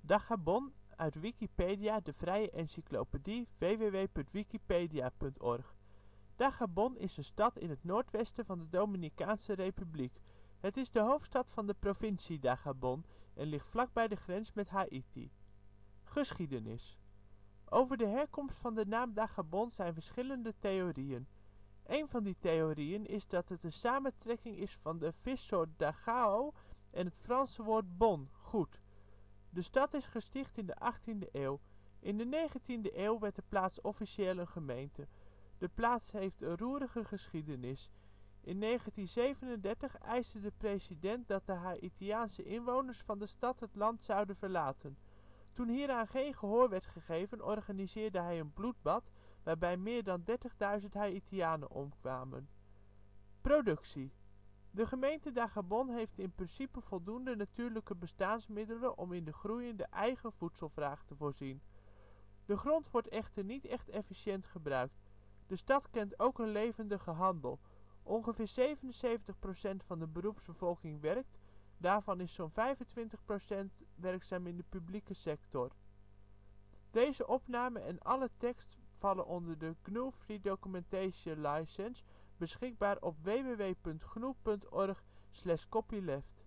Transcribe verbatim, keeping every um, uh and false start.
Dajabón, uit Wikipedia, de vrije encyclopedie. w w w punt wikipedia punt org. Dajabón is een stad in het noordwesten van de Dominicaanse Republiek. Het is de hoofdstad van de provincie Dajabón en ligt vlakbij de grens met Haïti. Geschiedenis over de herkomst van de naam Dajabón zijn verschillende theorieën. Een van die theorieën is dat het een samentrekking is van de vissoort dagao en het Franse woord bon goed. De stad is gesticht in de achttiende eeuw. In de negentiende eeuw werd de plaats officieel een gemeente. De plaats heeft een roerige geschiedenis. In negentien zevenendertig eiste de president dat de Haïtiaanse inwoners van de stad het land zouden verlaten. Toen hieraan geen gehoor werd gegeven organiseerde hij een bloedbad waarbij meer dan dertigduizend Haïtianen omkwamen. Productie de gemeente Dajabón heeft in principe voldoende natuurlijke bestaansmiddelen om in de groeiende eigen voedselvraag te voorzien. De grond wordt echter niet echt efficiënt gebruikt. De stad kent ook een levendige handel. Ongeveer zevenenzeventig procent van de beroepsbevolking werkt, daarvan is zo 'n vijfentwintig procent werkzaam in de publieke sector. Deze opname en alle tekst vallen onder de G N U Free Documentation License, beschikbaar op w w w punt g n u punt org slash copyleft.